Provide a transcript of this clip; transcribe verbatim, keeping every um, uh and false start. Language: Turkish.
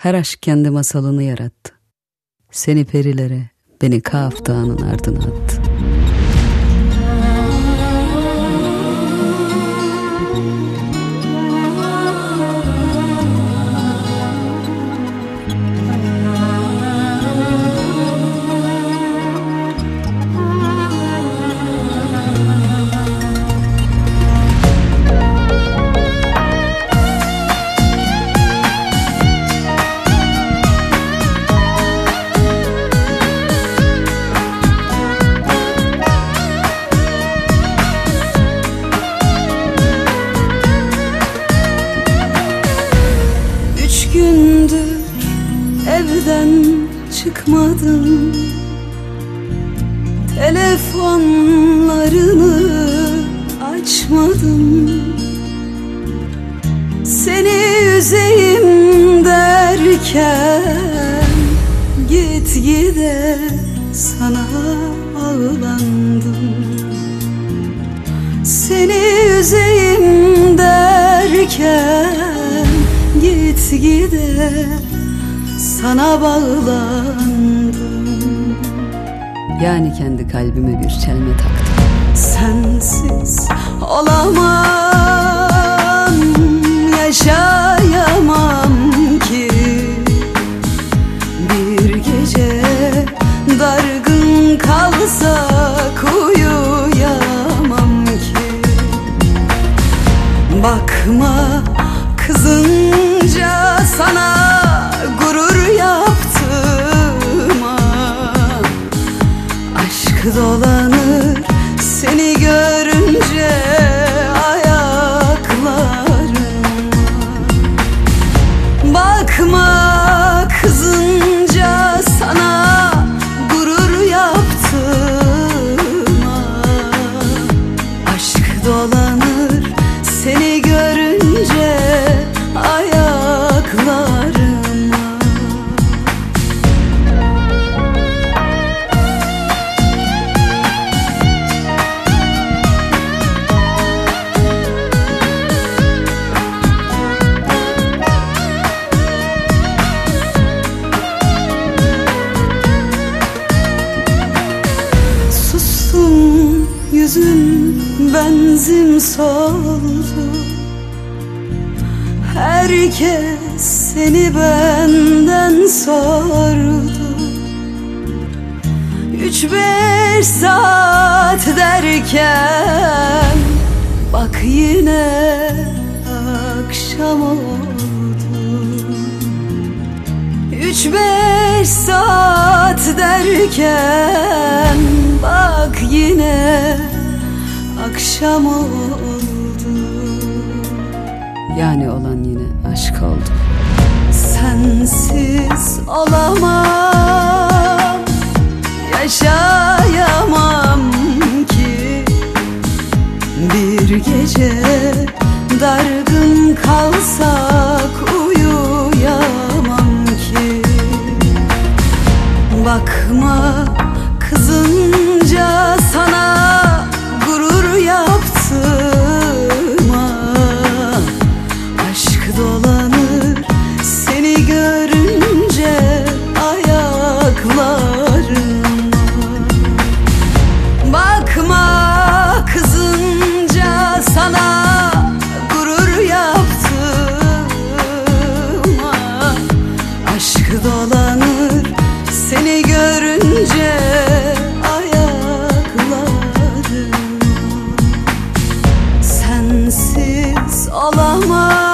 Her aşk kendi masalını yarattı. Seni perilere, beni Kaf Dağı'nın ardına attı. Gündür evden çıkmadım, telefonlarını açmadım. Seni üzeyim derken gitgide sana ağlandım. Seni üzeyim derken gitgide sana bağlandım. Yani kendi kalbime bir çelme taktım. Sensiz olamam, yaşayamam ki. Bir gece dargın kalsak uyuyamam ki. Bakma kızınca sana gurur yaptığıma, aşk dolanır seni görünce ayaklarıma. Bakma kızınca sana gurur yaptığıma, aşk dolanır seni görünce ayaklarıma. Sustum, yüzün benzin soldu. Herkes seni benden sordu. Üç beş saat derken bak yine akşam oldu. Üç beş saat derken bak yine akşam oldu. Yani olan yine aşk oldu. Sensiz olamam, yaşayamam ki. Bir gece dargın kalsak uyuyamam ki. Bakma kızınca sana gurur yaptığıma, aşk dolanır seni görünce ayaklarıma. Bakma kızınca sana gurur yaptığıma, aşk dolanır seni görünce ayaklarıma. Sensiz olamam,